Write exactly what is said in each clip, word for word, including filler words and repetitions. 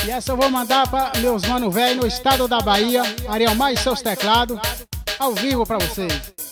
E essa eu vou mandar para meus mano velho no estado da Bahia, Arielmar e seus teclados, ao vivo para vocês.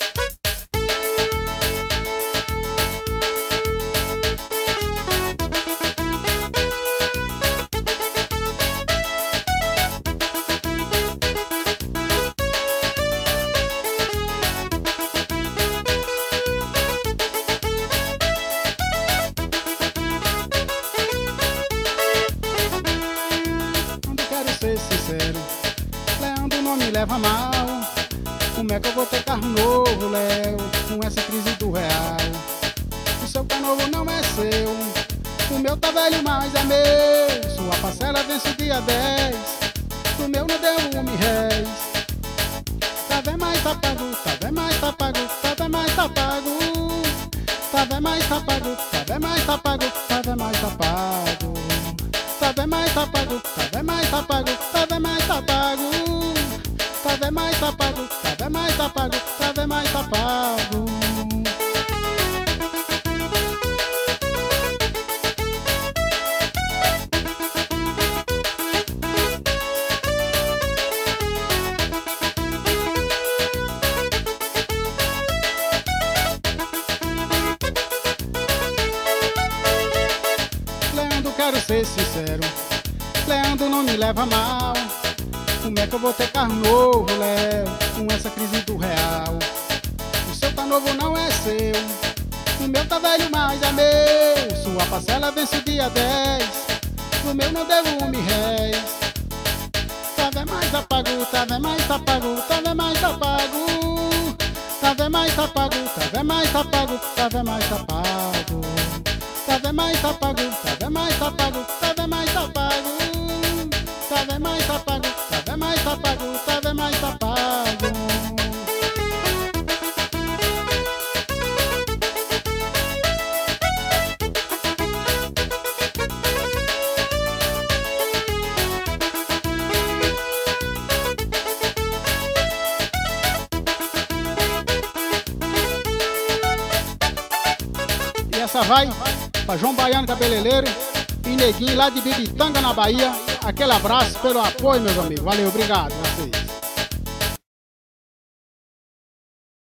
Ser sincero, Leandro não me leva mal. Como é que eu vou ter carro novo, Léo, com essa crise do real? O seu carro novo não é seu, o meu tá velho, mas é meu. Sua parcela vence o dia dez, o meu não deu um réis. Tá bem, mas tá pago, tá bem, mas tá pago, tá bem, mas tá pago. Tá bem, mas tá pago, tá bem, mas tá pago, tá bem, mas tá pago. Tá bem, mas tá pago, tá bem, mas tá pago, tá bem, mas tá pago. Tá bem, mas tá pago, tá bem, mas tá pago, tá bem, mas tá pago. Leandro, quero ser sincero, Leandro não me leva mal. Como é que eu vou ter carro novo, Léo, com essa crise do real? O seu tá novo, não é seu, o meu tá velho, mas é meu. Sua parcela vence o dia dez, o meu não deu um réis. Tá bem, mas tá pago, tá bem, mas tá pago, tá bem, mas tá pago. Tá bem, mas tá pago, tá bem, mas tá pago, tá bem, mas tá pago. Tá bem, mas tá pago, tá bem, mas tá pago, tá bem, mas tá pago. Tá bem, mas tá pago, tá bem, mas tá pago, tá bem, mas tá pago. E essa vai pra João Baiano Cabeleireiro e Neguinho lá de Bibitanga, na Bahia. Aquele abraço pelo apoio, meus amigos. Valeu, obrigado a vocês.